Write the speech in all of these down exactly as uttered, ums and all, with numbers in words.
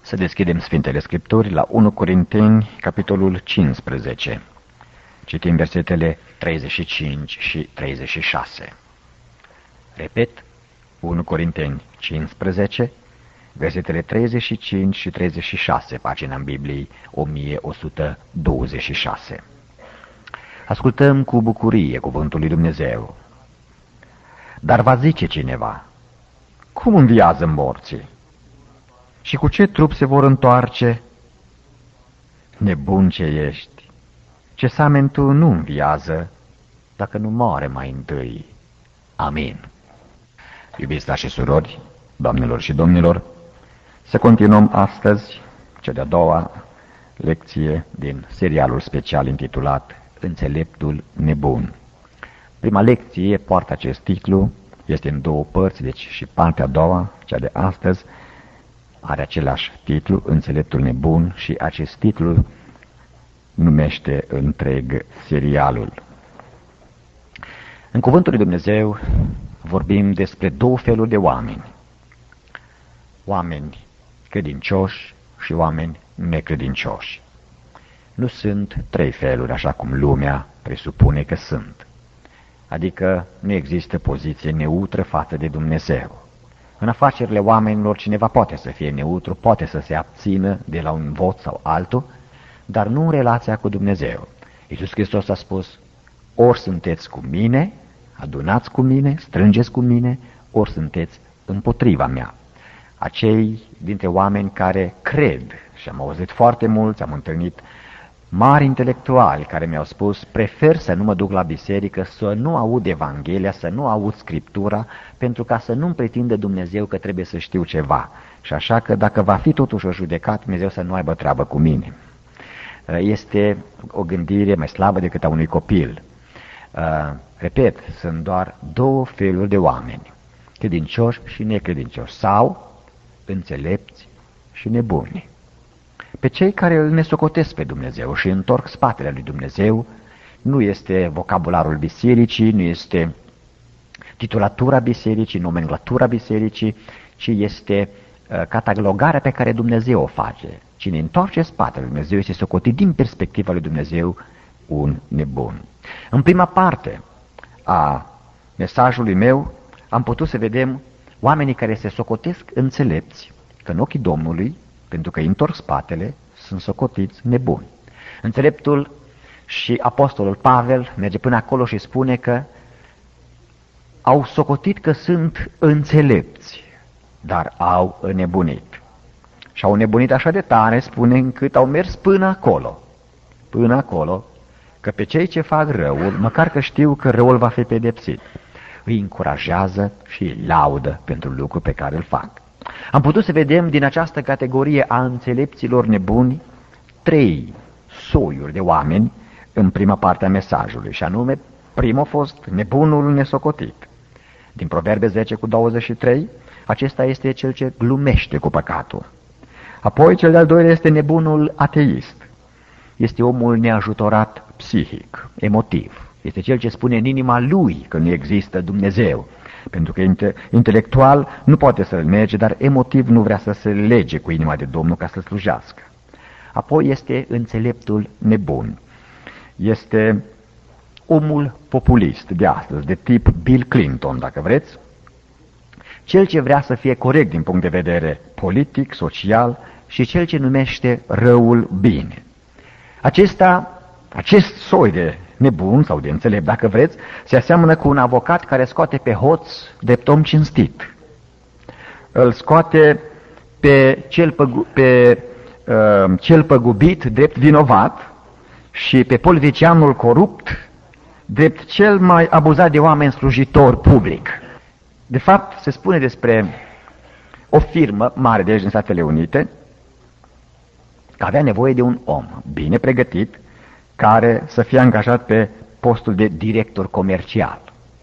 Să deschidem Sfintele Scripturi la unu Corinteni, capitolul cincisprezece. Citim versetele treizeci și cinci și treizeci și șase. Repet, unu Corinteni cincisprezece, versetele treizeci și cinci și treizeci și șase, pagina în Bibliei o mie o sută douăzeci și șase. Ascultăm cu bucurie cuvântul lui Dumnezeu. Dar va zice cineva, cum înviază morții? Și cu ce trup se vor întoarce? Nebun ce ești! Ce samen tu nu înviază dacă nu moare mai întâi. Amin. Iubiți frați și surori, doamnelor și domnilor, să continuăm astăzi cea de-a doua lecție din serialul special intitulat Înțeleptul nebun. Prima lecție poartă acest titlu, este în două părți, deci și partea a doua, cea de astăzi, are același titlu, Înțeleptul nebun, și acest titlu numește întreg serialul. În cuvântul lui Dumnezeu vorbim despre două feluri de oameni. Oameni credincioși și oameni necredincioși. Nu sunt trei feluri, așa cum lumea presupune că sunt. Adică nu există poziție neutră față de Dumnezeu. În afacerile oamenilor cineva poate să fie neutru, poate să se abțină de la un vot sau altul, dar nu în relația cu Dumnezeu. Iisus Hristos a spus, ori sunteți cu mine, adunați cu mine, strângeți cu mine, ori sunteți împotriva mea. Acei dintre oameni care cred, și am auzit foarte mulți, am întâlnit mari intelectuali care mi-au spus, prefer să nu mă duc la biserică, să nu aud Evanghelia, să nu aud Scriptura, pentru ca să nu-mi pretindă Dumnezeu că trebuie să știu ceva. Și așa că dacă va fi totuși o judecată, Dumnezeu să nu aibă treabă cu mine. Este o gândire mai slabă decât a unui copil. Repet, sunt doar două feluri de oameni, credincioși și necredincioși, sau înțelepți și nebuni. Pe cei care îl nesocotesc pe Dumnezeu și întorc spatele lui Dumnezeu, nu este vocabularul bisericii, nu este titulatura bisericii, nomenclatura bisericii, ci este uh, catalogarea pe care Dumnezeu o face. Cine întoarce spatele lui Dumnezeu este socotit din perspectiva lui Dumnezeu un nebun. În prima parte a mesajului meu am putut să vedem oamenii care se socotesc înțelepți, că în ochii Domnului, pentru că îi întorc spatele, sunt socotiți nebuni. Înțeleptul și apostolul Pavel merge până acolo și spune că au socotit că sunt înțelepți, dar au înnebunit. Și au înnebunit așa de tare, spune, încât au mers până acolo, până acolo, că pe cei ce fac răul, măcar că știu că răul va fi pedepsit, îi încurajează și îi laudă pentru lucrul pe care îl fac. Am putut să vedem din această categorie a înțelepților nebuni trei soiuri de oameni în prima parte a mesajului, și anume, primul a fost nebunul nesocotit. Din Proverbe zece cu douăzeci și trei, acesta este cel ce glumește cu păcatul. Apoi, cel de-al doilea este nebunul ateist. Este omul neajutorat psihic, emotiv. Este cel ce spune în inima lui că nu există Dumnezeu. Pentru că intelectual nu poate să-l nege, dar emotiv nu vrea să se lege cu inima de Domnul ca să slujească. Apoi este înțeleptul nebun. Este omul populist de astăzi, de tip Bill Clinton, dacă vreți, cel ce vrea să fie corect din punct de vedere politic, social, și cel ce numește răul bine. Acesta, acest soi de nebun sau de înțelept, dacă vreți, se aseamănă cu un avocat care scoate pe hoț drept om cinstit. Îl scoate pe cel, păgu, pe, uh, cel păgubit drept vinovat și pe politicianul corupt drept cel mai abuzat de oameni slujitor public. De fapt, se spune despre o firmă mare de aici din Statele Unite că avea nevoie de un om bine pregătit care să fie angajat pe postul de director comercial.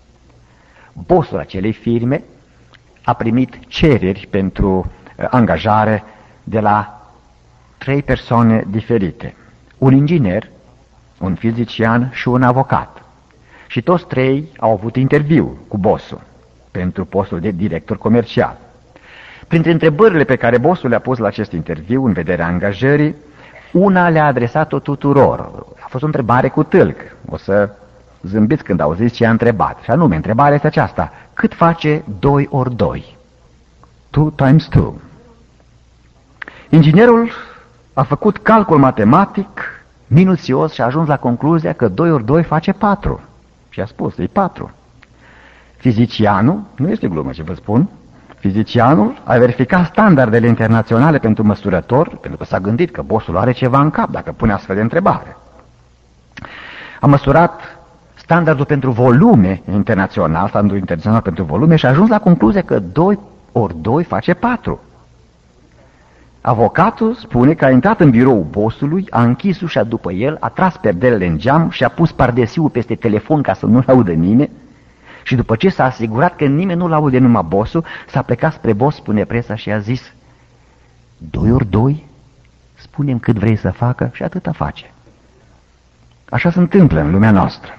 Bossul acelei firme a primit cereri pentru angajare de la trei persoane diferite. Un inginer, un fizician și un avocat. Și toți trei au avut interviu cu bossul pentru postul de director comercial. Printre întrebările pe care bossul le-a pus la acest interviu, în vederea angajării, una le-a adresat-o tuturor. A fost o întrebare cu tâlc. O să zâmbiți când auziți ce a întrebat. Și anume, întrebarea este aceasta: cât face doi ori doi? Two times two. Inginerul a făcut calcul matematic minuțios și a ajuns la concluzia că doi ori doi face patru. Și a spus, e patru. Fizicianul, nu este glumă ce vă spun, fizicianul a verificat standardele internaționale pentru măsurător, pentru că s-a gândit că bossul are ceva în cap dacă pune astfel de întrebare. A măsurat standardul pentru volume internațional, standardul internațional pentru volume și a ajuns la concluzia că doi ori doi face patru. Avocatul spune că a intrat în biroul bossului, a închis ușa după el, a tras perdelele în geam și a pus pardesiul peste telefon ca să nu-l audă nimeni și după ce s-a asigurat că nimeni nu-l aude, numai bossul, s-a plecat spre boss, spune presa, și a zis: doi ori doi? Spune-mi cât vrei să facă și atâta face. Așa se întâmplă în lumea noastră.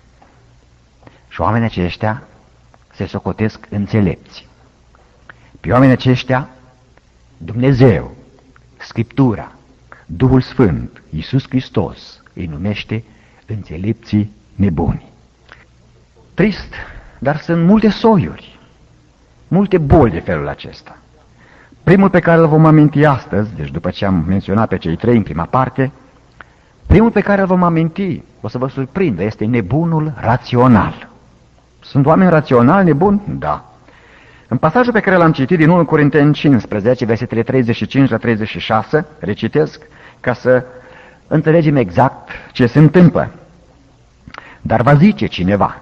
Și oamenii aceștia se socotesc înțelepți. Pe oamenii aceștia Dumnezeu, Scriptura, Duhul Sfânt, Iisus Hristos îi numește înțelepții nebuni. Trist, dar sunt multe soiuri, multe boli de felul acesta. Primul pe care îl vom aminti astăzi, deci după ce am menționat pe cei trei în prima parte, primul pe care îl vom aminti, o să vă surprindă, este nebunul rațional. Sunt oameni raționali nebuni? Da. În pasajul pe care l-am citit din unu Corinteni cincisprezece, versetele treizeci și cinci la treizeci și șase, recitesc ca să înțelegem exact ce se întâmplă. Dar va zice cineva: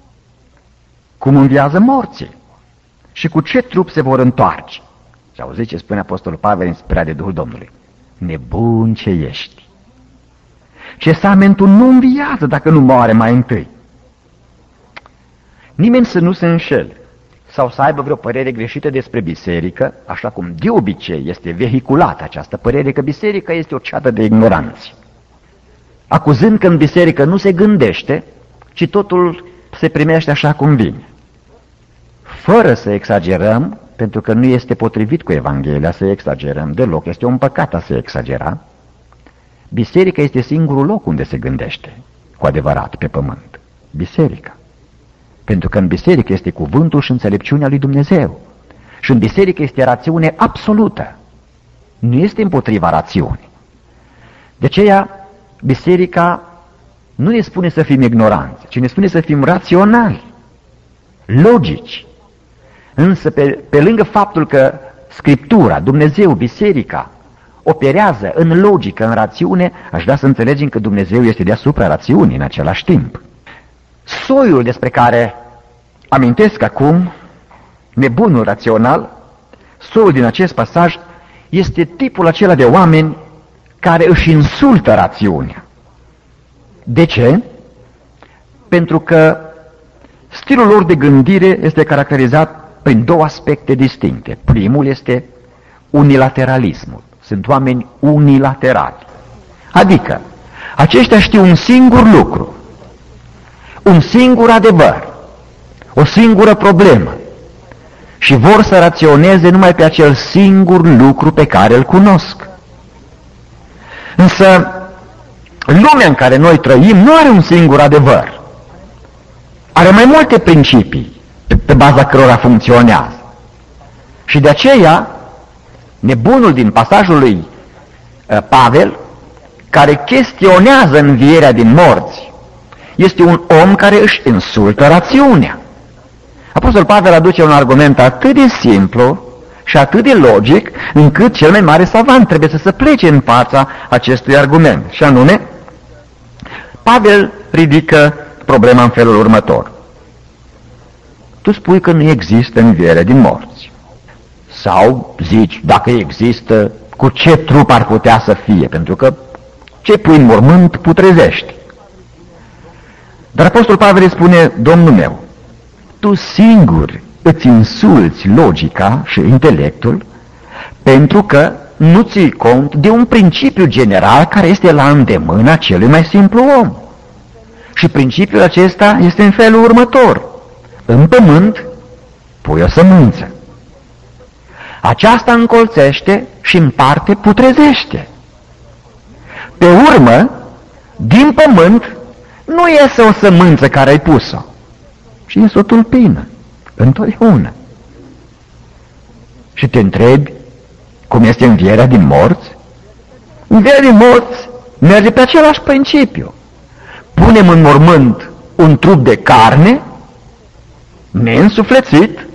cum înviază morții și cu ce trup se vor întoarce? Și auziți ce spune Apostolul Pavel inspirat de Duhul Domnului: nebun ce ești! Ce samentul nu înviază dacă nu moare mai întâi. Nimeni să nu se înșele sau să aibă vreo părere greșită despre biserică, așa cum de obicei este vehiculată această părere că biserica este o ceată de ignoranți, acuzând că în biserică nu se gândește, ci totul se primește așa cum vine. Fără să exagerăm, pentru că nu este potrivit cu Evanghelia să exagerăm deloc, este un păcat a se exagera, biserica este singurul loc unde se gândește cu adevărat pe pământ. Biserica. Pentru că în biserică este cuvântul și înțelepciunea lui Dumnezeu. Și în biserică este rațiune absolută. Nu este împotriva rațiunii. De aceea, biserica nu ne spune să fim ignoranți, ci ne spune să fim raționali, logici. Însă, pe, pe lângă faptul că Scriptura, Dumnezeu, biserica, operează în logică, în rațiune, aș vrea să înțelegem că Dumnezeu este deasupra rațiunii în același timp. Soiul despre care amintesc acum, nebunul rațional, soiul din acest pasaj, este tipul acela de oameni care își insultă rațiunea. De ce? Pentru că stilul lor de gândire este caracterizat prin două aspecte distincte. Primul este unilateralismul. Sunt oameni unilaterali. Adică, aceștia știu un singur lucru, un singur adevăr, o singură problemă și vor să raționeze numai pe acel singur lucru pe care îl cunosc. Însă, lumea în care noi trăim nu are un singur adevăr. Are mai multe principii pe, pe baza cărora funcționează. Și de aceea, nebunul din pasajul lui uh, Pavel, care chestionează învierea din morți, este un om care își insultă rațiunea. Apostolul Pavel aduce un argument atât de simplu și atât de logic, încât cel mai mare savant trebuie să se plece în fața acestui argument. Și anume, Pavel ridică problema în felul următor. Tu spui că nu există înviere din morți. Sau zici, dacă există, cu ce trup ar putea să fie? Pentru că ce pui în mormânt putrezești. Dar Apostolul Pavel îi spune, Domnul meu, tu singur îți insulți logica și intelectul pentru că nu ții cont de un principiu general care este la îndemâna celui mai simplu om. Și principiul acesta este în felul următor. În pământ pui o sămânță. Aceasta încolțește și în parte putrezește. Pe urmă, din pământ, nu iese o sămânță care ai pus-o, ci iese o tulpină, întotdeauna. Și te întrebi, cum este învierea din morți? Învierea din morți merge pe același principiu. Punem în mormânt un trup de carne, neînsuflețit,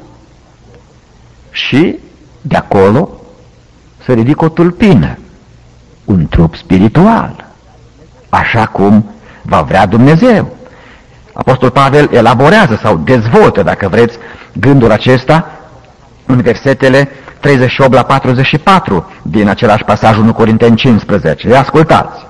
și de acolo se ridică o tulpină, un trup spiritual, așa cum va vrea Dumnezeu. Apostol Pavel elaborează sau dezvoltă, dacă vreți, gândul acesta în versetele treizeci și opt la patruzeci și patru din același pasaj unu Corinteni cincisprezece. Ascultați!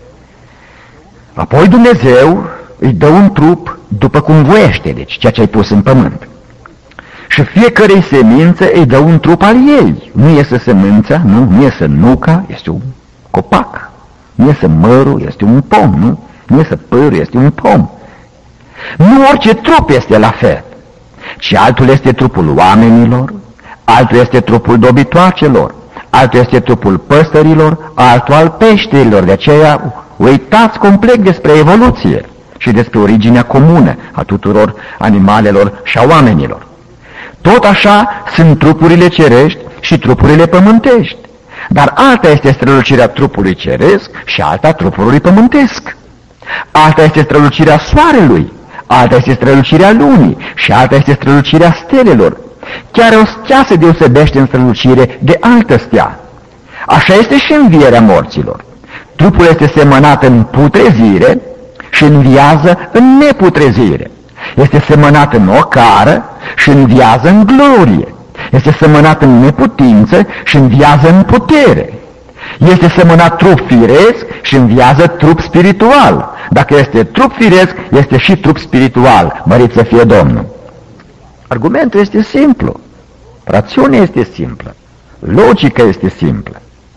Apoi Dumnezeu îi dă un trup după cum voiește, deci ceea ce ai pus în pământ. Și fiecarei semințe îi dă un trup al ei. Nu iese semința, nu, nu iese nuca, este un copac. Nu iese mărul, este un pom, nu? Nu iese părul, este un pom. Nu orice trup este la fel, ci altul este trupul oamenilor, altul este trupul dobitoacelor, altul este trupul păsărilor, altul al peșterilor. De aceea uitați complet despre evoluție și despre originea comună a tuturor animalelor și a oamenilor. Tot așa sunt trupurile cerești și trupurile pământești, dar alta este strălucirea trupului ceresc și alta trupului pământesc. Alta este strălucirea soarelui, alta este strălucirea lunii și alta este strălucirea stelelor. Chiar o stea se deosebește în strălucire de altă stea. Așa este și învierea morților. Trupul este semănat în putrezire și înviază în neputrezire. Este semănat în ocară și înviază în glorie. Este semănat în neputință și înviază în putere. Este semănat trup firesc și înviază trup spiritual. Dacă este trup firesc, este și trup spiritual. Mărit să fie Domnul! Argumentul este simplu. Rațiunea este simplă. Logica este simplă.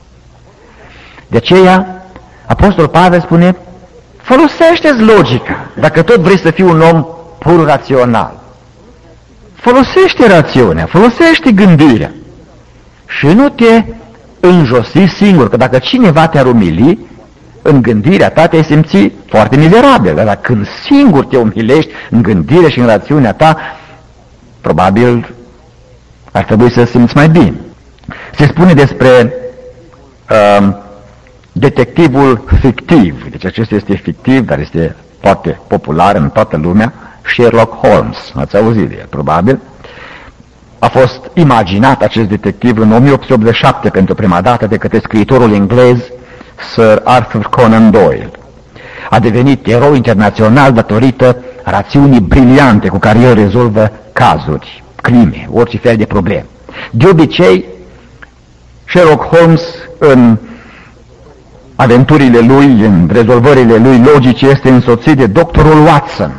De aceea, Apostol Pavel spune, folosește-ți logica, dacă tot vrei să fii un om pur rațional. Folosește rațiunea, folosește gândirea și nu te înjosi singur, că dacă cineva te-ar umili, în gândirea ta te-ai simți foarte mizerabil, dar când singur te umilești în gândire și în rațiunea ta, probabil ar trebui să simți mai bine. Se spune despre uh, detectivul fictiv, deci acesta este fictiv, dar este foarte popular în toată lumea, Sherlock Holmes, ați auzit de el, probabil. A fost imaginat acest detectiv în o mie opt sute optzeci și șapte pentru prima dată de către scriitorul englez Sir Arthur Conan Doyle. A devenit erou internațional datorită rațiunii briliante cu care el rezolvă cazuri, crime, orice fel de probleme. De obicei, Sherlock Holmes, în aventurile lui, în rezolvările lui logice, este însoțit de doctorul Watson.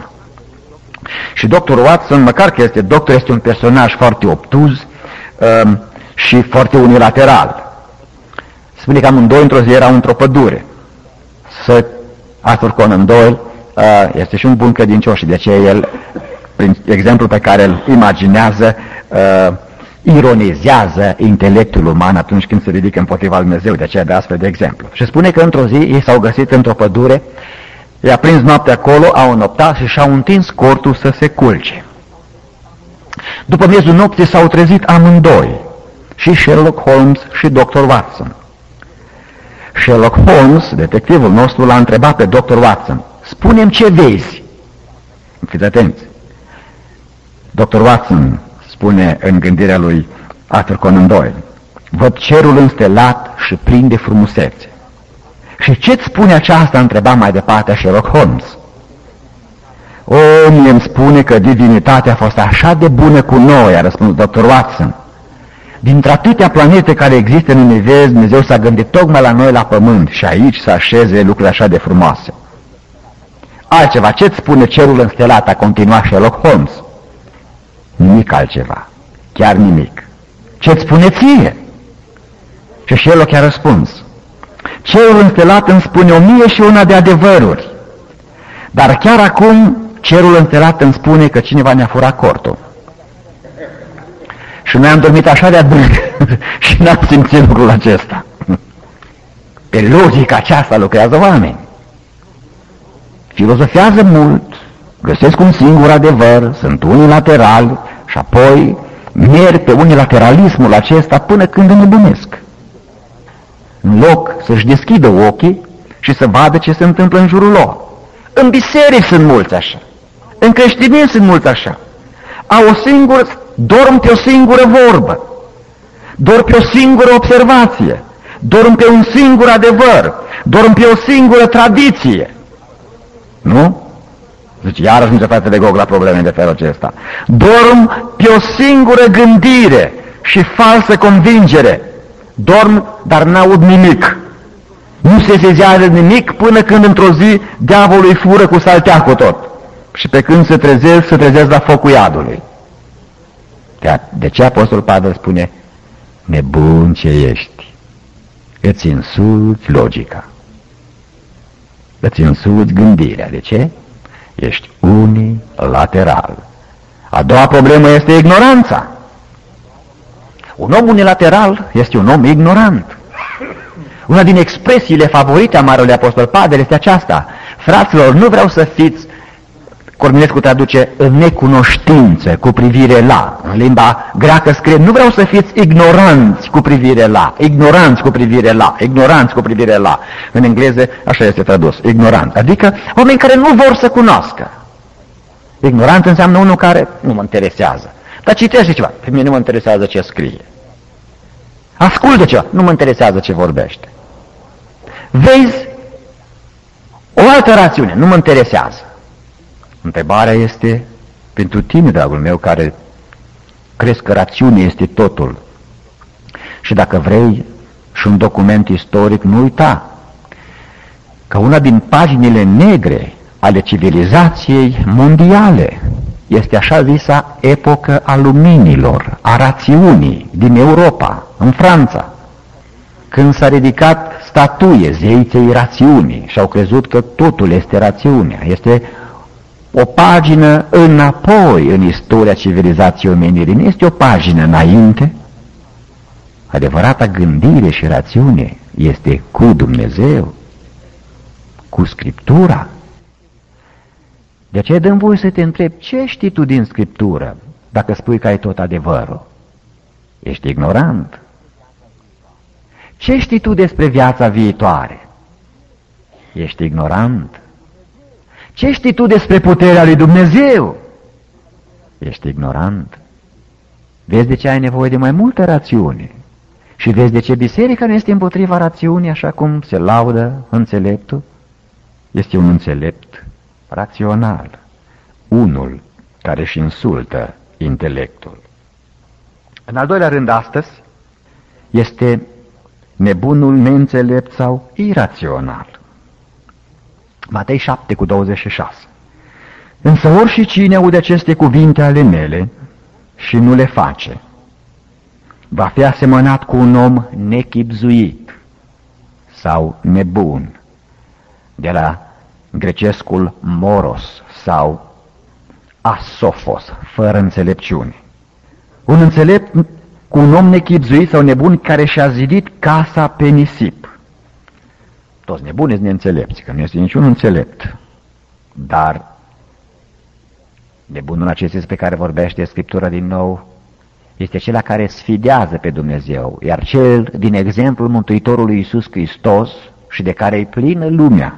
Și doctorul Watson, măcar că este doctor, este un personaj foarte obtuz um, și foarte unilateral. Spune că amândoi într-o zi erau într-o pădure. Sir Arthur Conan Doyle uh, este și un bun credincios și de aceea el, prin exemplul pe care îl imaginează, uh, ironizează intelectul uman atunci când se ridică împotriva lui Dumnezeu, de aceea de astfel de exemplu. Și spune că într-o zi ei s-au găsit într-o pădure, i-a prins noaptea acolo, au înoptat și și-au întins cortul să se culce. După miezul nopții s-au trezit amândoi, și Sherlock Holmes și doctor Watson. Sherlock Holmes, detectivul nostru, l-a întrebat pe doctor Watson, spune-mi ce vezi. Fiți atenți. doctor Watson spune în gândirea lui Arthur Conan Doyle, văd cerul înstelat și plin de frumusețe. Și ce-ți spune aceasta? Întreba mai departe Sherlock Holmes. O, mie îmi spune că divinitatea a fost așa de bună cu noi, a răspuns doctor Watson. Dintre atâtea planete care există în univers, Dumnezeu s-a gândit tocmai la noi la pământ și aici să așeze lucruri așa de frumoase. Altceva, ce-ți spune cerul înstelat? A continuat Sherlock Holmes. Nimic altceva, chiar nimic. Ce-ți spune ție? Și Sherlock i-a răspuns. Cerul înstelat îmi spune o mie și una de adevăruri, dar chiar acum cerul înstelat îmi spune că cineva ne-a furat cortul. Și noi am dormit așa de adânc și n-am simțit lucrul acesta. Pe logica aceasta lucrează oameni. Filozofează mult, găsesc un singur adevăr, sunt unilaterali și apoi merg pe unilateralismul acesta până când înnebunesc. În loc să-și deschidă ochii și să vadă ce se întâmplă în jurul lor. În biserici sunt mulți așa, în creștinism sunt mulți așa. Au o singură, dorm pe o singură vorbă, dorm pe o singură observație, dorm pe un singur adevăr, dorm pe o singură tradiție. Nu? Zice, iarăși nu se face de gog la probleme de felul acesta. Dorm pe o singură gândire și falsă convingere. Dorm, dar n-aud nimic. Nu se sezează nimic până când într-o zi diavolul îi fură cu salteacul tot. Și pe când se trezesc, se trezesc la focul iadului. De ce Apostolul Pavel spune, nebun ce ești, îți insulți logica, îți insulți gândirea. De ce? Ești unilateral. A doua problemă este ignoranța. Un om unilateral este un om ignorant. Una din expresiile favorite a Marelui Apostol Pavel este aceasta: fraților, nu vreau să fiți, Cornilescu traduce, în necunoștință cu privire la, în limba greacă scrie, nu vreau să fiți ignoranți cu privire la, ignoranți cu privire la, ignoranți cu privire la. În engleză așa este tradus, ignorant, adică oameni care nu vor să cunoască. Ignorant înseamnă unul care nu mă interesează. Dar citește ceva, pe mine nu mă interesează ce scrie. Ascultă ceva, nu mă interesează ce vorbește. Vezi o altă rațiune, nu mă interesează. Întrebarea este pentru tine, dragul meu, care crezi că rațiunea este totul. Și dacă vrei și un document istoric, nu uita că una din paginile negre ale civilizației mondiale este așa zisa epocă a luminilor, a rațiunii din Europa, în Franța, când s-a ridicat statuie zeiței rațiunii și au crezut că totul este rațiunea. Este o pagină înapoi în istoria civilizației omenirii, nu este o pagină înainte. Adevărata gândire și rațiune este cu Dumnezeu, cu Scriptura. De aceea dăm voie să te întreb, ce știi tu din Scriptură dacă spui că ai tot adevărul? Ești ignorant. Ce știi tu despre viața viitoare? Ești ignorant. Ce știi tu despre puterea lui Dumnezeu? Ești ignorant. Vezi de ce ai nevoie de mai multă rațiune? Și vezi de ce biserica nu este împotriva rațiunii, așa cum se laudă înțeleptul? Este un înțelept rațional, unul care își insultă intelectul. În al doilea rând, astăzi, este nebunul neînțelept sau irațional. Matei șapte cu douăzeci și șase. Însă orice cine aude aceste cuvinte ale mele și nu le face, va fi asemănat cu un om nechibzuit sau nebun, de la grecescul moros sau asofos, fără înțelepciune. Un înțelept cu un om nechibzuit sau nebun care și-a zidit casa pe nisip. Toți nebuni sunt neînțelepți, că nu este niciun înțelept. Dar nebunul acesta pe care vorbește Scriptura din nou este cel care sfidează pe Dumnezeu, iar cel din exemplul Mântuitorului Iisus Hristos și de care e plină lumea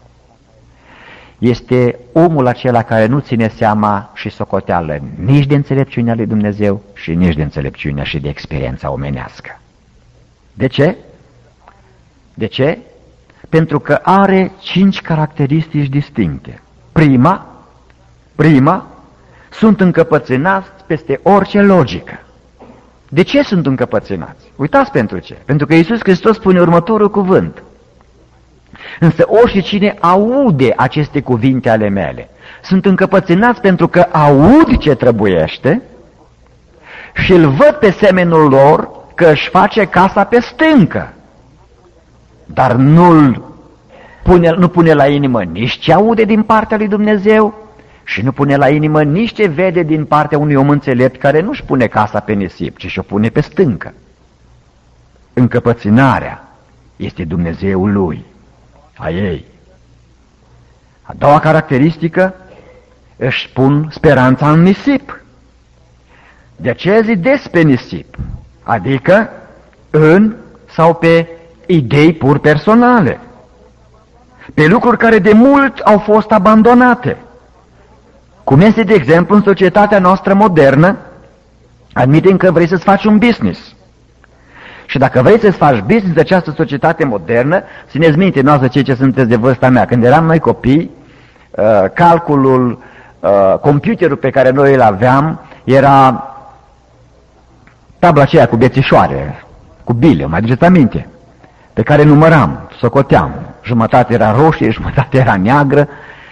este omul acela care nu ține seama și socoteală nici de înțelepciunea lui Dumnezeu și nici de înțelepciunea și de experiența omenească. De ce? De ce? Pentru că are cinci caracteristici distincte. Prima, prima, sunt încăpățânați peste orice logică. De ce sunt încăpățânați? Uitați pentru ce. Pentru că Iisus Hristos spune următorul cuvânt. Însă orice cine aude aceste cuvinte ale mele, sunt încăpățânați pentru că aud ce trebuiește și îl văd pe semenul lor că își face casa pe stâncă. Dar nu pune, nu pune la inimă nici ce aude din partea lui Dumnezeu și nu pune la inimă nici ce vede din partea unui om înțelept care nu-și pune casa pe nisip, ci și-o pune pe stâncă. încăpățânarea este Dumnezeul lui, a ei. A doua caracteristică, își pun speranța în nisip. De aceea zidesc pe nisip, adică în sau pe idei pur personale, pe lucruri care de mult au fost abandonate. Cum este, de exemplu, în societatea noastră modernă, admitem că vrei să-ți faci un business. Și dacă vrei să-ți faci business de această societate modernă, țineți minte noastră cei ce sunteți de vârsta mea, când eram noi copii, calculul, computerul pe care noi îl aveam era tabla aceea cu bețișoare, cu bile, mai aduceți aminte, pe care număram, socoteam, jumătate era roșie, jumătate era neagră.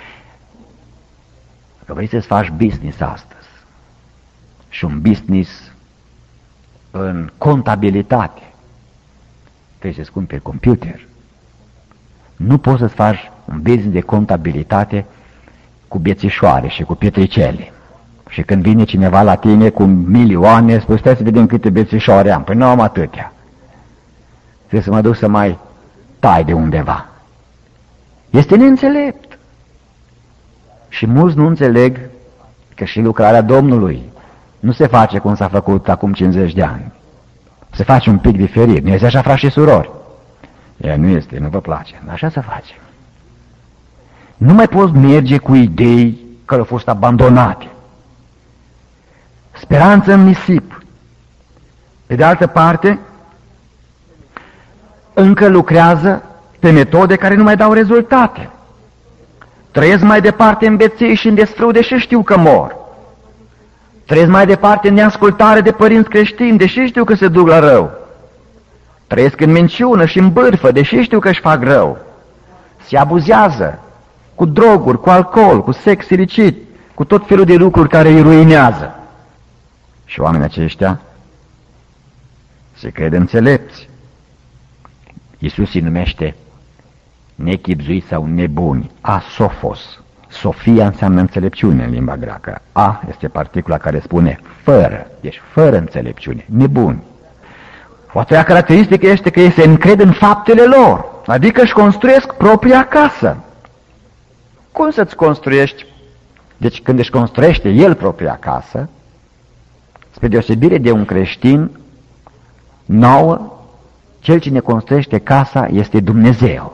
Dacă vrei să-ți faci business astăzi, și un business în contabilitate, trebuie să-ți cumperi computer. Nu poți să-ți faci un business de contabilitate cu bețișoare și cu pietricele. Și când vine cineva la tine cu milioane, spui, stai să vedem câte bețișoare am. Păi nu am atâtea. Trebuie să mă duc să mai tai de undeva. Este neînțelept. Și mulți nu înțeleg că și lucrarea Domnului nu se face cum s-a făcut acum cincizeci de ani. Se face un pic diferit. Nu este așa, frați și surori? Ea nu este, nu vă place. Așa se face. Nu mai poți merge cu idei care au fost abandonate. Speranță în nisip. Pe de altă parte, încă lucrează pe metode care nu mai dau rezultate. Trăiesc mai departe în beței și în desfraude și știu că mor. Trăiesc mai departe în neascultare de părinți creștini, deși știu că se duc la rău. Trăiesc în minciună și în bârfă, deși știu că își fac rău. Se abuzează cu droguri, cu alcool, cu sex ilicit, cu tot felul de lucruri care îi ruinează. Și oamenii aceștia se cred înțelepți. Iisus îi numește nechibzuiți sau nebuni, asofos. Sofia înseamnă înțelepciune în limba greacă. A este particula care spune fără, deci fără înțelepciune, nebuni. O a treia caracteristică este că ei se încred în faptele lor, adică își construiesc propria casă. Cum să-ți construiești? Deci când își construiește el propria casă, spre deosebire de un creștin, nouă, cel ce ne construiește casa este Dumnezeu.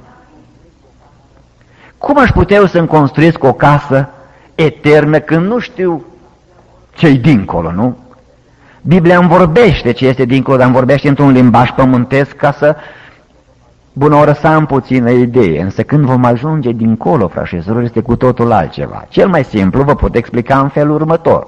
Cum aș putea eu să-mi construiesc o casă eternă când nu știu ce-i dincolo, nu? Biblia îmi vorbește ce este dincolo, dar îmi vorbește într-un limbaj pământesc ca să, bună oră, să am puțină idee. Însă când vom ajunge dincolo, frați și surori, este cu totul altceva. Cel mai simplu vă pot explica în felul următor.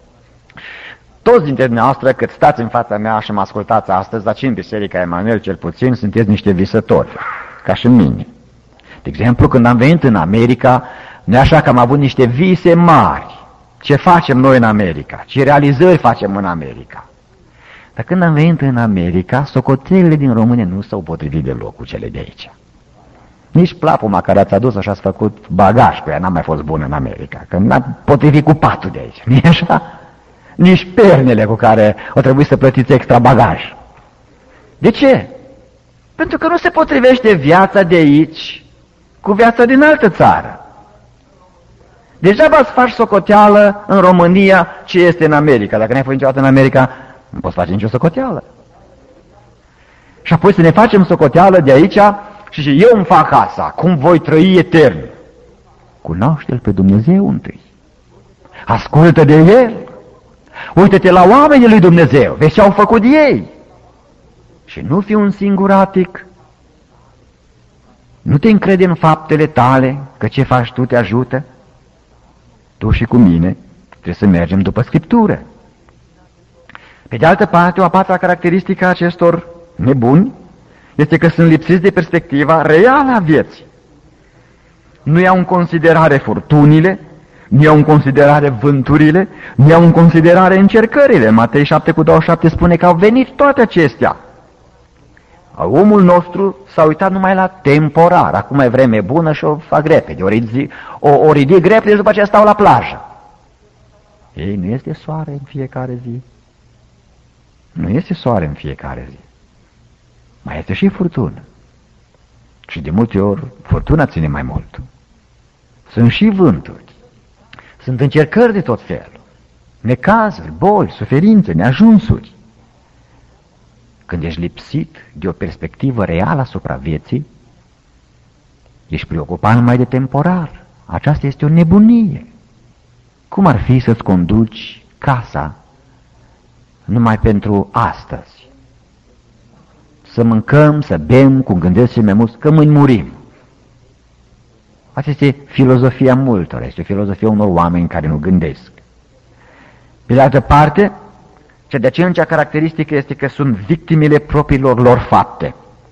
Toți dintre dumneavoastră, cât stați în fața mea și mă ascultați astăzi, dar și în Biserica Emanuel cel puțin, sunteți niște visători, ca și mine. De exemplu, când am venit în America, nu așa că am avut niște vise mari. Ce facem noi în America? Ce realizări facem în America? Dar când am venit în America, socotelele din România nu s-au potrivit deloc cu cele de aici. Nici plapuma care ați adus așa ați făcut bagaj cu ea, n-a mai fost bună în America, că n-a potrivit cu patul de aici, nu-i așa? Nici pernele cu care o trebuie să plătiți extra bagaj. De ce? Pentru că nu se potrivește viața de aici cu viața din altă țară. Degeaba îți faci socoteală în România ce este în America. Dacă n-ai fost niciodată în America, nu poți face nicio socoteală. Și apoi să ne facem socoteală de aici și și eu îmi fac casa, cum voi trăi etern. Cunoaște-L pe Dumnezeu întâi. Ascultă de El. Uită-te la oamenii lui Dumnezeu, vezi ce au făcut ei. Și nu fi un singuratic. Nu te încrede în faptele tale, că ce faci tu te ajută. Tu și cu mine trebuie să mergem după Scriptură. Pe de altă parte, o a patra caracteristică a acestor nebuni este că sunt lipsiți de perspectiva reală a vieții. Nu iau în considerare furtunile, nu iau în considerare vânturile, nu iau în considerare încercările. Matei șapte cu douăzeci și șapte spune că au venit toate acestea. Omul nostru s-a uitat numai la temporar. Acum e vreme bună și o fac repede. O, ridic, o, o ridic repede și după aceea stau la plajă. Ei, nu este soare în fiecare zi. Nu este soare în fiecare zi. mai este și furtună. Și de multe ori furtuna ține mai mult. Sunt și vânturi. Sunt încercări de tot felul. Necazuri, boli, suferințe, neajunsuri. Când ești lipsit de o perspectivă reală asupra vieții, ești preocupat numai de temporar. Aceasta este o nebunie. Cum ar fi să-ți conduci casa numai pentru astăzi? Să mâncăm, să bem, cum gândesc și mai mult, că mâini murim. Asta este filozofia multora, este o filozofia unor oameni care nu gândesc. Pe de altă parte, cea de-a cincea caracteristică este că sunt victimele propriilor lor fapte.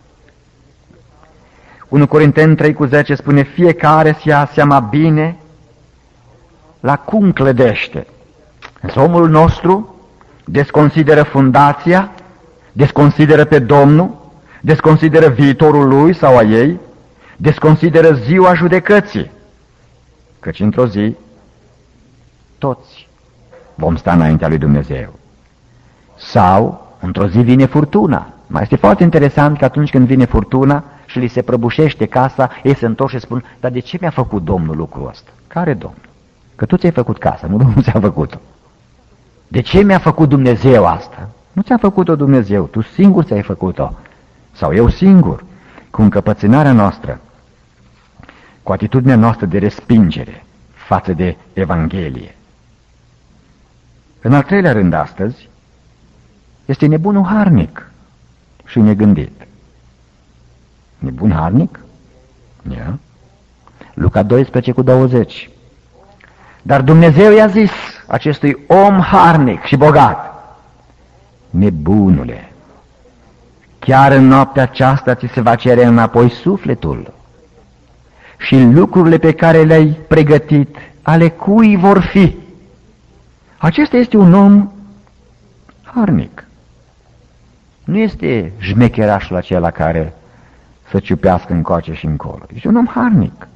unu Corinteni trei cu zece spune, fiecare să ia seama bine la cum clădește. Însă omul nostru desconsideră fundația, desconsideră pe Domnul, desconsideră viitorul lui sau a ei, desconsideră ziua judecății, căci într-o zi toți vom sta înaintea lui Dumnezeu. Sau într-o zi vine furtuna. Mai este foarte interesant că atunci când vine furtuna și li se prăbușește casa, ei se întorc și spun, dar de ce mi-a făcut Domnul lucrul ăsta? Care Domnul? Că tu ți-ai făcut casa, nu Domnul ți-a făcut-o. De ce mi-a făcut Dumnezeu asta? Nu ți-a făcut-o Dumnezeu, tu singur ți-ai făcut-o. Sau eu singur, cu încăpățânarea noastră, cu atitudinea noastră de respingere față de Evanghelie. În al treilea rând astăzi, este nebunul harnic și negândit. Nebun harnic? Ia. Luca doisprezece cu douăzeci. Dar Dumnezeu i-a zis acestui om harnic și bogat, nebunule, chiar în noaptea aceasta ți se va cere înapoi sufletul și lucrurile pe care le-ai pregătit, ale cui vor fi? Acesta este un om harnic. Nu este jmecherașul acela care să ciupească încoace și încolo. Este un om harnic,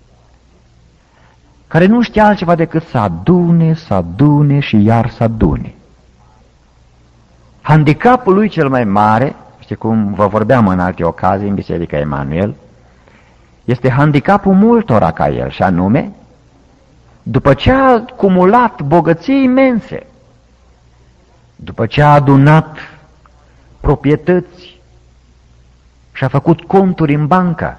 care nu știe altceva decât să adune, să adune și iar să adune. Handicapul lui cel mai mare, știi cum vă vorbeam în alte ocazii în Biserica Emanuel, este handicapul multora ca el, și anume, după ce a acumulat bogății imense, după ce a adunat proprietăți și a făcut conturi în bancă,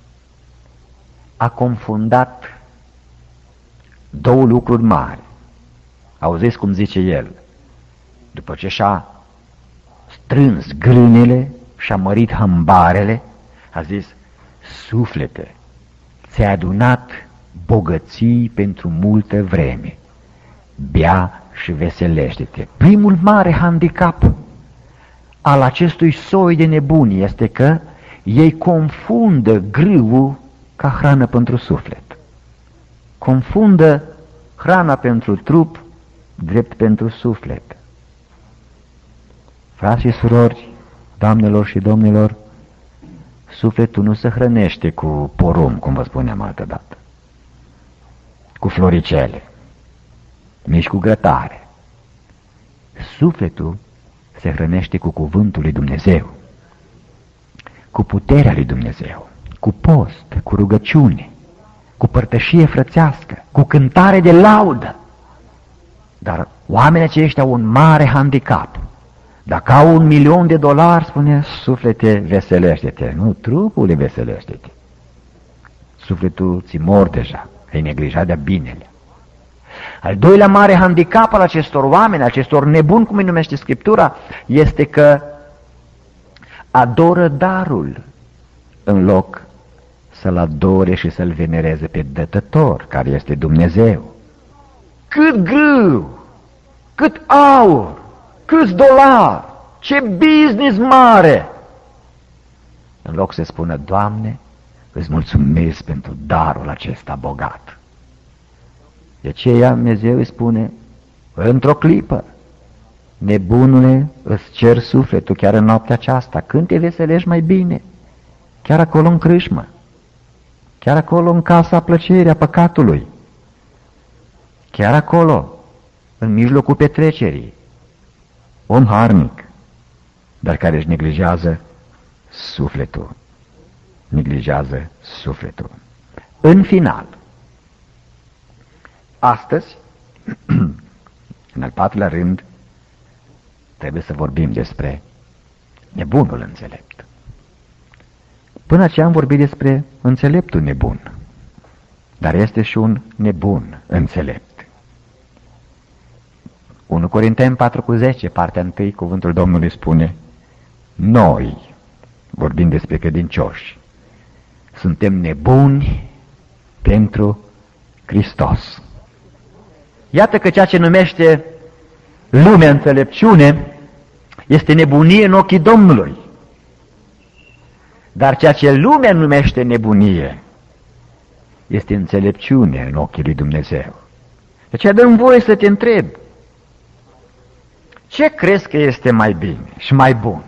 a confundat două lucruri mari. Auziți cum zice el? După ce și-a strâns grânele și-a mărit hambarele, a zis, suflete, ți-ai adunat bogății pentru multă vreme, bea și veselește-te. Primul mare handicap al acestui soi de nebuni este că ei confundă grâul ca hrană pentru suflet. Confundă hrana pentru trup drept pentru suflet. Frați și surori, doamnelor și domnilor, sufletul nu se hrănește cu porumb, cum vă spuneam altădată, cu floricele, nici cu grătare. Sufletul se hrănește cu cuvântul lui Dumnezeu, cu puterea lui Dumnezeu, cu post, cu rugăciune, cu părtășie frățească, cu cântare de laudă. Dar oamenii aceștia au un mare handicap. Dacă au un milion de dolari, spune, suflete, veselește-te. Nu, trupul veselește-te. Sufletul ți mor deja, ai neglijat de-a binele. Al doilea mare handicap al acestor oameni, acestor nebuni, cum îi numește Scriptura, este că adoră darul în loc să-L adore și să-L venereze pe Dătător, care este Dumnezeu. Cât grâu, cât aur, câți dolari, ce business mare! În loc să spună, Doamne, îți mulțumesc pentru darul acesta bogat. De aceea Dumnezeu îi spune, într-o clipă, nebunule, îți cer sufletul chiar în noaptea aceasta, când te veselești mai bine, chiar acolo în crâșmă, chiar acolo în casa plăcerii a păcatului, chiar acolo, în mijlocul petrecerii, om harnic, dar care își neglijează sufletul. Neglijează sufletul. În final, astăzi, în al patrulea rând, trebuie să vorbim despre nebunul înțelept. Până aceea am vorbit despre înțeleptul nebun, dar este și un nebun înțelept. unu Corinteni patru cu zece, partea întâi, cuvântul Domnului spune: noi, vorbind despre credincioși, suntem nebuni pentru Hristos. Iată că ceea ce numește lumea înțelepciune este nebunie în ochii Domnului. Dar ceea ce lumea numește nebunie este înțelepciune în ochii lui Dumnezeu. De aceea dăm voie să te întreb: ce crezi că este mai bine și mai bun?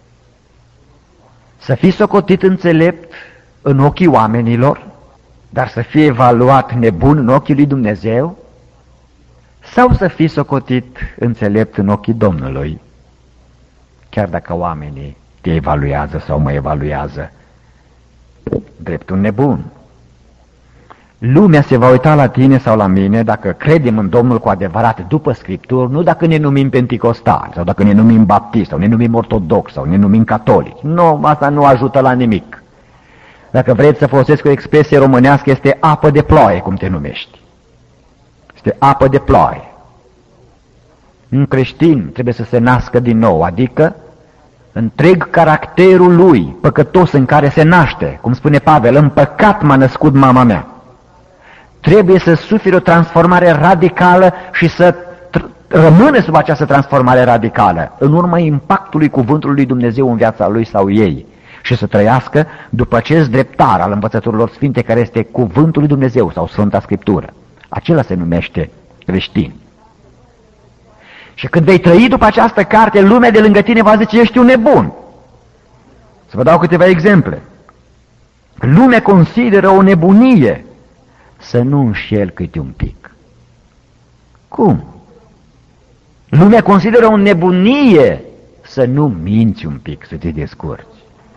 Să fii socotit înțelept în ochii oamenilor, dar să fie evaluat nebun în ochii lui Dumnezeu? Sau să fii socotit înțelept în ochii Domnului, chiar dacă oamenii te evaluează sau mă evaluează drept un nebun? Lumea se va uita la tine sau la mine dacă credem în Domnul cu adevărat după Scripturi, nu dacă ne numim penticostali, sau dacă ne numim baptiști, sau ne numim ortodoxi, sau ne numim catolici. Nu, asta nu ajută la nimic. Dacă vreți să folosesc o expresie românească, este apă de ploaie, cum te numești. Este apă de ploaie. Un creștin trebuie să se nască din nou, adică întreg caracterul lui păcătos în care se naște, cum spune Pavel: în păcat m-a născut mama mea. Trebuie să suferi o transformare radicală și să rămâne sub această transformare radicală, în urma impactului cuvântului lui Dumnezeu în viața lui sau ei, și să trăiască după acest dreptar al învățăturilor sfinte, care este cuvântul lui Dumnezeu sau Sfânta Scriptură. Acela se numește creștin. Și când vei trăi după această carte, lumea de lângă tine va zice: ești un nebun. Să vă dau câteva exemple. Lumea consideră o nebunie să nu înșel câte un pic. Cum? Lumea consideră o nebunie să nu minți un pic, să te descurci.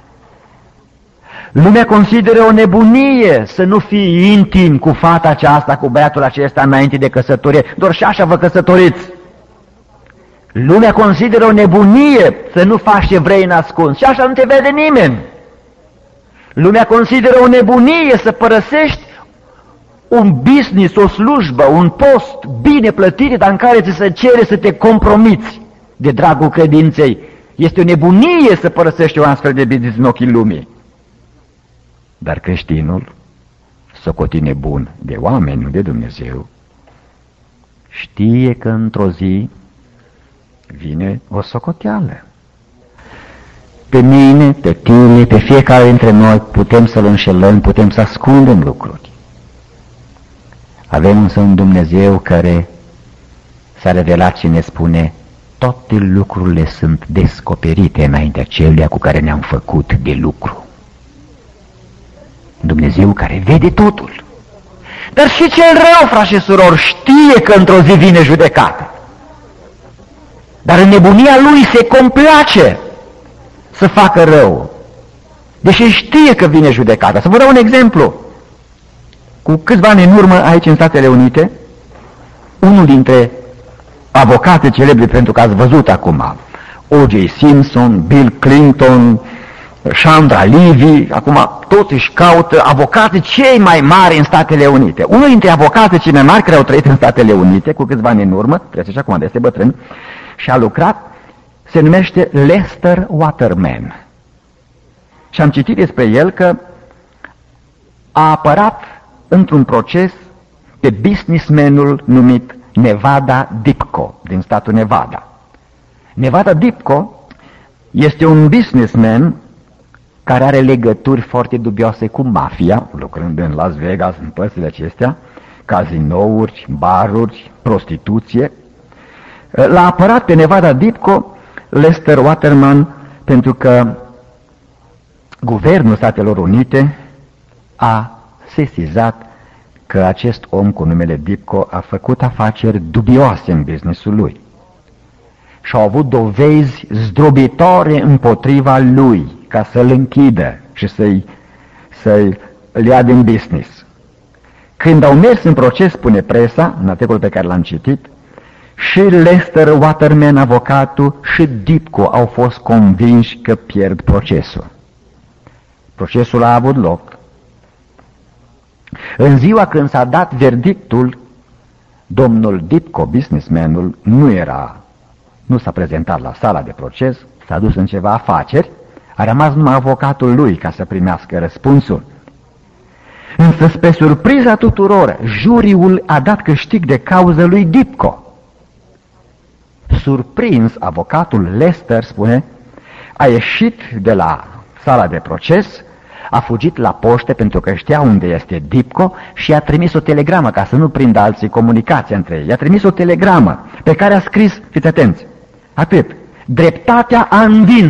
Lumea consideră o nebunie să nu fii intim cu fata aceasta, cu băiatul acesta înainte de căsătorie, doar și așa vă căsătoriți. Lumea consideră o nebunie să nu faci ce vrei în ascuns, și așa nu te vede nimeni. Lumea consideră o nebunie să părăsești un business, o slujbă, un post bine plătit, dar în care ți se cere să te compromiți de dragul credinței. Este o nebunie să părăsești un astfel de business în ochii lumii. Dar creștinul, socotit nebun de oameni, nu de Dumnezeu, știe că într-o zi vine o socoteală. Pe mine, pe tine, pe fiecare dintre noi putem să-L înșelăm, putem să ascundem lucruri. Avem însă un Dumnezeu care s-a revelat și ne spune: toate lucrurile sunt descoperite înaintea celuia cu care ne-am făcut de lucru. Dumnezeu care vede totul. Dar și cel rău, frați și surori, știe că într-o zi vine judecată. Dar în nebunia lui se complace să facă rău, deși știe că vine judecata. Să vă dau un exemplu. Cu câțiva ani în urmă, aici în Statele Unite, unul dintre avocații celebri, pentru că ați văzut acum, O J Simpson, Bill Clinton, Chandra Levy, acum toți își caută avocații cei mai mari în Statele Unite. Unul dintre avocații cei mai mari care au trăit în Statele Unite cu câțiva ani în urmă, trebuie să acum, este bătrân, și a lucrat, se numește Lester Waterman. Și am citit despre el că a apărat într-un proces pe businessmanul numit Nevada Dipko, din statul Nevada. Nevada Dipko este un businessman care are legături foarte dubioase cu mafia, lucrând în Las Vegas, în părțile acestea, cazinouri, baruri, prostituție. L-a apărat pe Nevada Dipko Lester Waterman pentru că Guvernul Statelor Unite a sesizat că acest om cu numele Dipko a făcut afaceri dubioase în businessul lui și au avut dovezi zdrobitoare împotriva lui ca să-l închidă și să-i, să-i ia din business. Când au mers în proces, spune presa, în articolul pe care l-am citit, și Lester Waterman, avocatul, și Dipco au fost convinși că pierd procesul. Procesul a avut loc. În ziua când s-a dat verdictul, domnul Dipco, businessmanul, nu era, nu s-a prezentat la sala de proces, s-a dus în ceva afaceri, a rămas numai avocatul lui ca să primească răspunsul. Însă, spre surpriza tuturor, juriul a dat câștig de cauză lui Dipco. Surprins, avocatul Lester, spune, a ieșit de la sala de proces, a fugit la poște pentru că știa unde este Dipco și a trimis o telegramă ca să nu prindă alții comunicația între ei. I-a trimis o telegramă pe care a scris, fiți atenți, atât, dreptatea a învins.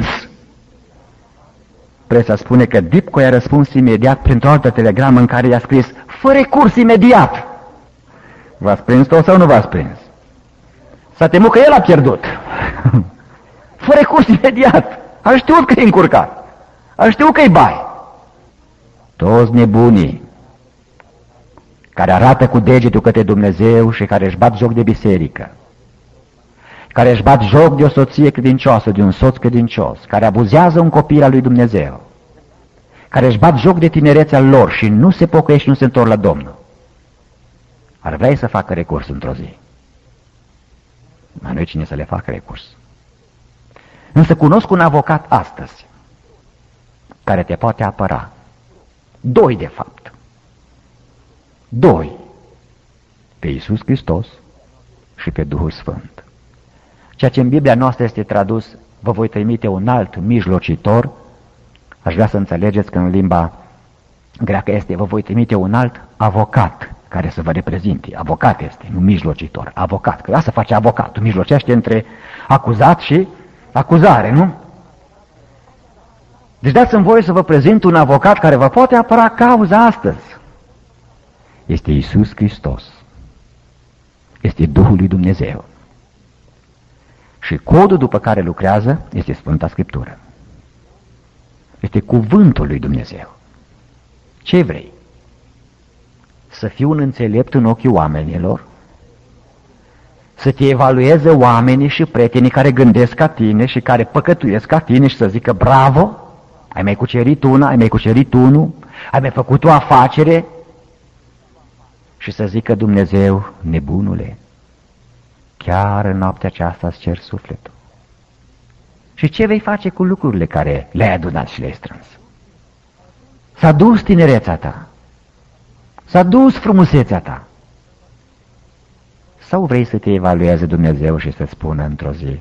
Presa spune că Dipco i-a răspuns imediat printr-o altă telegramă în care i-a scris, fă recurs imediat. V-ați prins tot sau nu v-ați prins? S-a temut că el a pierdut. Fă recurs imediat. A știut că e încurcat. A știut că e bai. Toți nebunii care arată cu degetul către Dumnezeu și care își bat joc de biserică, care își bat joc de o soție credincioasă, de un soț credincios, care abuzează un copil al lui Dumnezeu, care își bat joc de tinerețea lor și nu se pocăiesc și nu se întorc la Domnul, ar vrea să facă recurs într-o zi. Mai nu e cine să le facă recurs. Însă cunosc un avocat astăzi care te poate apăra. Doi, de fapt. Doi. Pe Iisus Hristos și pe Duhul Sfânt. Ceea ce în Biblia noastră este tradus, vă voi trimite un alt mijlocitor, aș vrea să înțelegeți că în limba greacă este, vă voi trimite un alt avocat care să vă reprezinte. Avocat este, nu mijlocitor, avocat, că asta face avocatul, mijlocește între acuzat și acuzare, nu? Deci dați-mi voie să vă prezint un avocat care vă poate apăra cauza astăzi. Este Iisus Hristos. Este Duhul lui Dumnezeu. Și codul după care lucrează este Sfânta Scriptură. Este cuvântul lui Dumnezeu. Ce vrei? Să fii un înțelept în ochii oamenilor? Să te evalueze oamenii și prietenii care gândesc ca tine și care păcătuiesc ca tine și să zică bravo? Ai mai cucerit una, ai mai cucerit unul, ai mai făcut o afacere? Și să zică Dumnezeu, nebunule, chiar în noaptea aceasta îți cer sufletul. Și ce vei face cu lucrurile care le-ai adunat și le-ai strâns? S-a dus tinerețea ta, s-a dus frumusețea ta. Sau vrei să te evalueze Dumnezeu și să-ți spună într-o zi,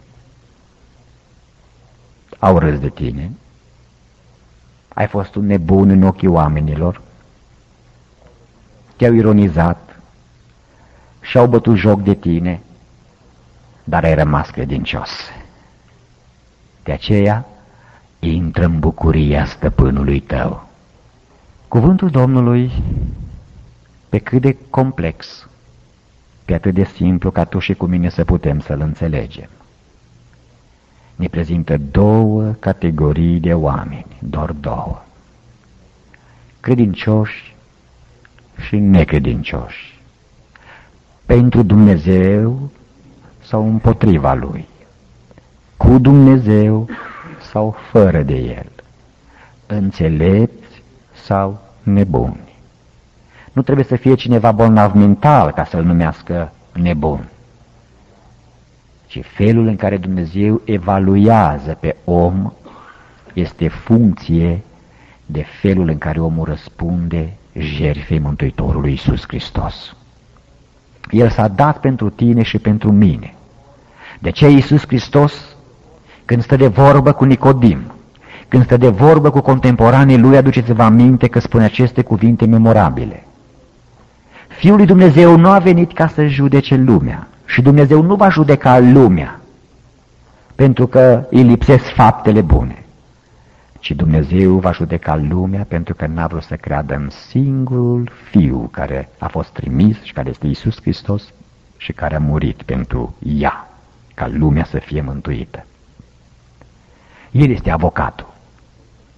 au râs de tine, ai fost un nebun în ochii oamenilor, te-au ironizat și-au bătut joc de tine, dar ai rămas credincios. De aceea, intră în bucuria stăpânului tău. Cuvântul Domnului, pe cât de complex, pe atât de simplu ca tu și cu mine să putem să-l înțelegem, ne prezintă două categorii de oameni, doar două. Credincioși și necredincioși. Pentru Dumnezeu sau împotriva Lui. Cu Dumnezeu sau fără de El. Înțelepți sau nebuni. Nu trebuie să fie cineva bolnav mental ca să-l numească nebun, ci felul în care Dumnezeu evaluează pe om este funcție de felul în care omul răspunde jertfei Mântuitorului Iisus Hristos. El s-a dat pentru tine și pentru mine. De ce Iisus Hristos, când stă de vorbă cu Nicodim, când stă de vorbă cu contemporanii lui, aduceți-vă aminte că spune aceste cuvinte memorabile. Fiul lui Dumnezeu nu a venit ca să judece lumea și Dumnezeu nu va judeca lumea pentru că îi lipsesc faptele bune, ci Dumnezeu va judeca lumea pentru că n-a vrut să creadă în singurul Fiu care a fost trimis și care este Iisus Hristos și care a murit pentru ea, ca lumea să fie mântuită. El este avocatul.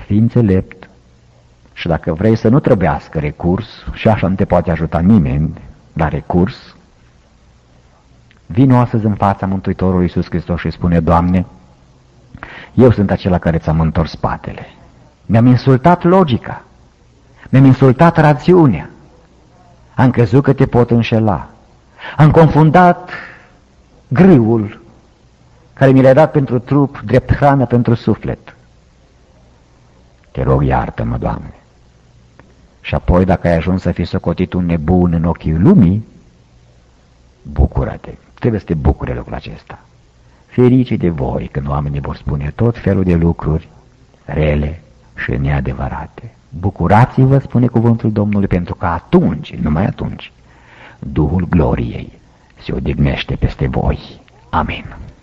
fii înțelept și dacă vrei să nu trebuiască recurs, și așa nu te poate ajuta nimeni la recurs, vino astăzi în fața Mântuitorului Iisus Hristos și spune: Doamne, eu sunt acela care ți-am întors spatele. Mi-am insultat logica, mi-am insultat rațiunea, am crezut că te pot înșela, am confundat grâul care mi l-ai dat pentru trup drept hrană pentru suflet. Te rog, iartă-mă, Doamne. Și apoi, dacă ai ajuns să fii socotit un nebun în ochii lumii, bucură-te. Trebuie să te bucure lucrul acesta. Ferice de voi când oamenii vor spune tot felul de lucruri rele și neadevărate. Bucurați-vă, spune cuvântul Domnului, pentru că atunci, numai atunci, Duhul gloriei se odihnește peste voi. Amin.